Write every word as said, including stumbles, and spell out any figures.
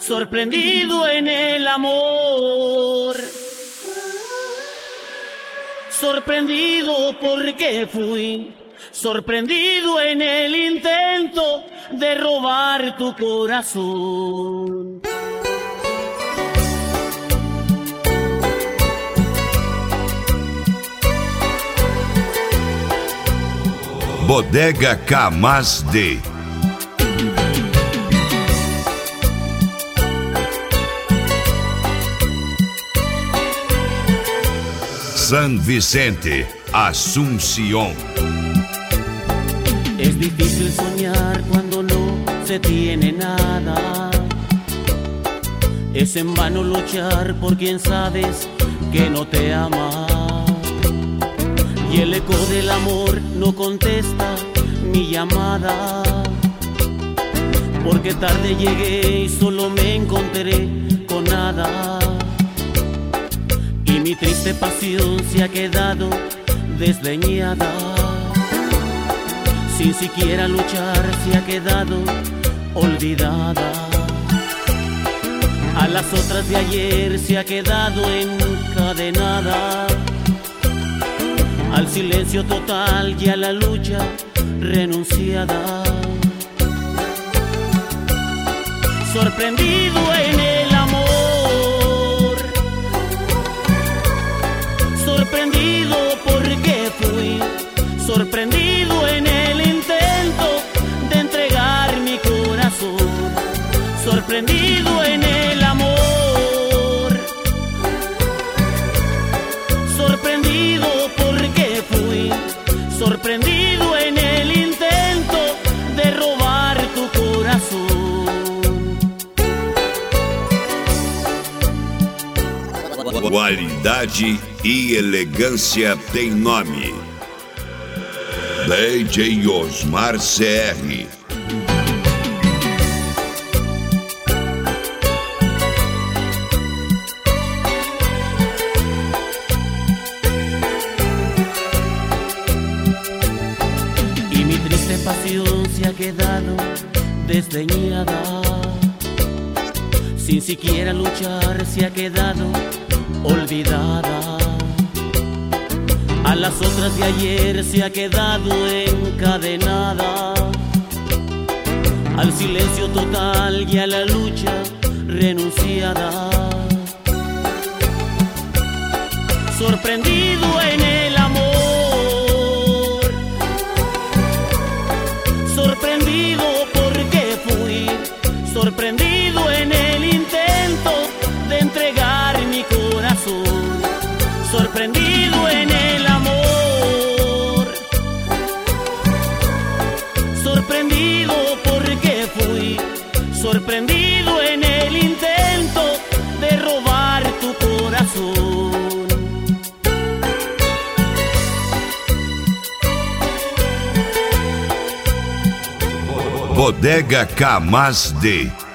sorprendido en el amor, sorprendido porque fui, sorprendido en el intento de robar tu corazón. Bodega K mais D. San Vicente, Asunción. Es difícil soñar cuando no se tiene nada. Es en vano luchar por quien sabes que no te ama. Y el eco del amor no contesta mi llamada. Porque tarde llegué y solo me encontré con nada. Y mi triste pasión se ha quedado desdeñada. Sin siquiera luchar se ha quedado olvidada. A las otras de ayer se ha quedado encadenada. Al silencio total y a la lucha renunciada. Sorprendido en el amor, sorprendido porque fui, sorprendido en el intento de entregar mi corazón, sorprendido en el amor, sorprendido porque fui, sorprendido en el intento de robar tu corazón. Qualidade e elegância tem nome. D J Osmar C R. Y mi triste pasión se ha quedado desdeñada. Sin siquiera luchar se ha quedado olvidada. A las otras de ayer se ha quedado encadenada. Al silencio total y a la lucha renunciada. Sorprendido en el amor, sorprendido porque fui, sorprendido en el intento de entregar mi corazón, sorprendido en el amor, sorprendido porque fui, sorprendido en el intento de robar tu corazón. Bodega K mais D.